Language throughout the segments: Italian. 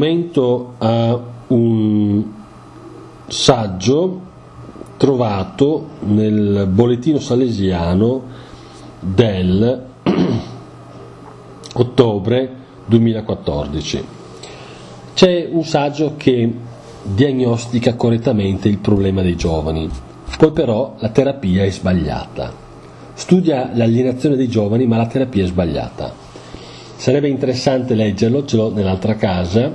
commento a un saggio trovato nel bollettino salesiano del ottobre 2014. C'è un saggio che diagnostica correttamente il problema dei giovani, poi però la terapia è sbagliata. Studia l'alienazione dei giovani, ma la terapia è sbagliata. Sarebbe interessante leggerlo, ce l'ho nell'altra casa.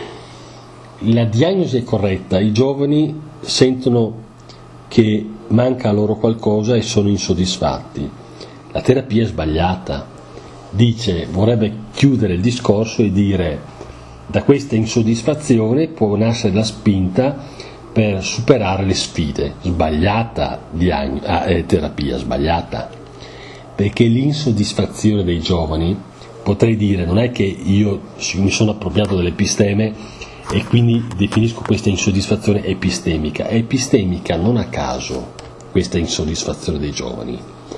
La diagnosi è corretta, i giovani sentono che manca a loro qualcosa e sono insoddisfatti. La terapia è sbagliata. Vorrebbe chiudere il discorso e dire: da questa insoddisfazione può nascere la spinta per superare le sfide. Sbagliata terapia, sbagliata, perché l'insoddisfazione dei giovani, potrei dire, non è che io mi sono appropriato dell'episteme e quindi definisco questa insoddisfazione epistemica. È epistemica non a caso questa insoddisfazione dei giovani.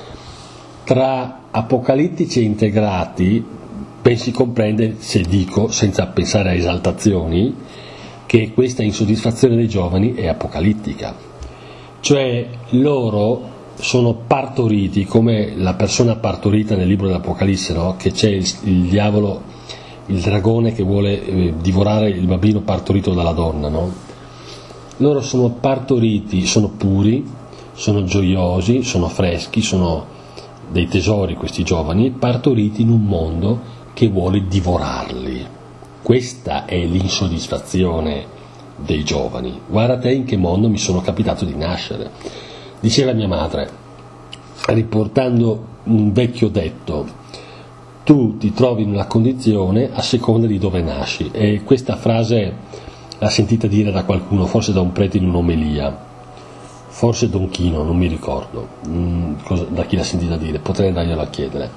Tra apocalittici e integrati ben si comprende se dico, senza pensare a esaltazioni, che questa insoddisfazione dei giovani è apocalittica. Cioè loro sono partoriti come la persona partorita nel libro dell'Apocalisse, no? Che c'è il diavolo, il dragone che vuole divorare il bambino partorito dalla donna, no? Loro sono partoriti, sono puri, sono gioiosi, sono freschi, sono dei tesori questi giovani, partoriti in un mondo che vuole divorarli. Questa è l'insoddisfazione dei giovani. Guarda te in che mondo mi sono capitato di nascere. Diceva mia madre, riportando un vecchio detto: tu ti trovi in una condizione a seconda di dove nasci. E questa frase l'ha sentita dire da qualcuno, forse da un prete in un'omelia, forse Don Chino, non mi ricordo da chi l'ha sentita dire, potrei andarglielo a chiedere.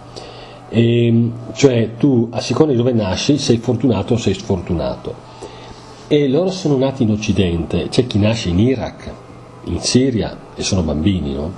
Cioè tu a seconda di dove nasci sei fortunato o sei sfortunato. E loro sono nati in Occidente, c'è chi nasce in Iraq, in Siria, e sono bambini, no?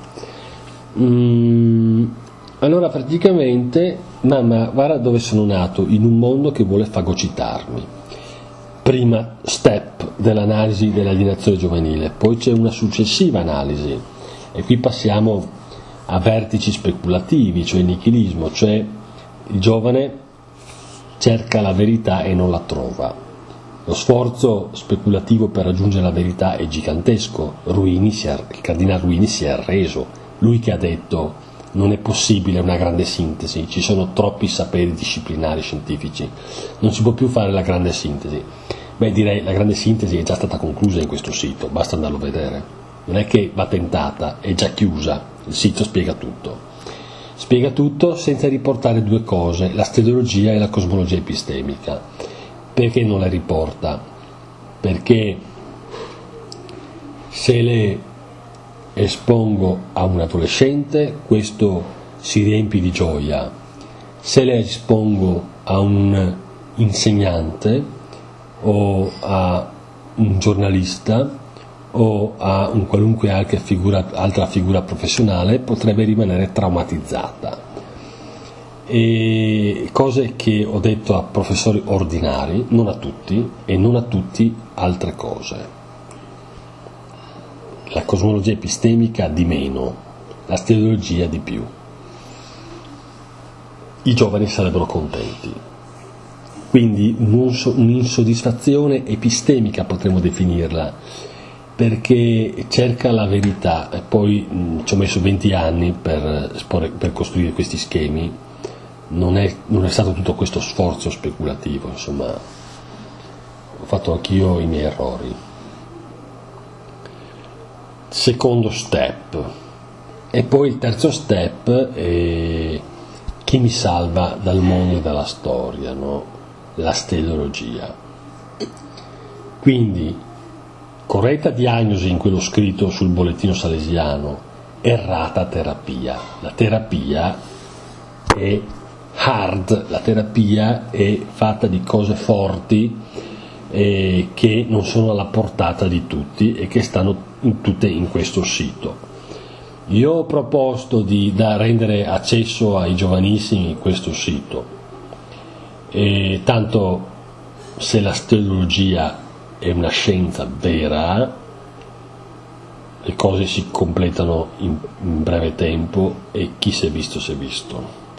Allora praticamente: mamma, guarda dove sono nato, in un mondo che vuole fagocitarmi. Prima step dell'analisi dell'alienazione giovanile, poi c'è una successiva analisi, e qui passiamo a vertici speculativi, cioè nichilismo, cioè il giovane cerca la verità e non la trova. Lo sforzo speculativo per raggiungere la verità è gigantesco. Il cardinale Ruini si è arreso, lui che ha detto: non è possibile una grande sintesi, ci sono troppi saperi disciplinari scientifici, non si può più fare la grande sintesi. Beh, direi la grande sintesi è già stata conclusa in questo sito, basta andarlo a vedere, non è che va tentata, è già chiusa, il sito spiega tutto senza riportare due cose, la steleologia e la cosmologia epistemica. Perché non le riporta? Perché se le espongo a un adolescente, questo si riempie di gioia. Se le espongo a un insegnante o a un giornalista o a un qualunque altra figura professionale, potrebbe rimanere traumatizzata. E cose che ho detto a professori ordinari, non a tutti, e non a tutti altre cose. La cosmologia epistemica di meno, la steleologia di più. I giovani sarebbero contenti. Quindi un'insoddisfazione epistemica potremmo definirla, perché cerca la verità, e poi ci ho messo 20 anni per costruire questi schemi. Non è stato tutto questo sforzo speculativo, insomma, ho fatto anch'io i miei errori. Secondo step, e poi il terzo step è chi mi salva dal mondo e dalla storia, no? La steleologia. Quindi corretta diagnosi in quello scritto sul bollettino salesiano, errata terapia. La terapia è hard, la terapia è fatta di cose forti che non sono alla portata di tutti e che stanno tutte in questo sito. Io ho proposto da rendere accesso ai giovanissimi questo sito, e tanto se l'astrologia è una scienza vera, le cose si completano in breve tempo e chi si è visto si è visto.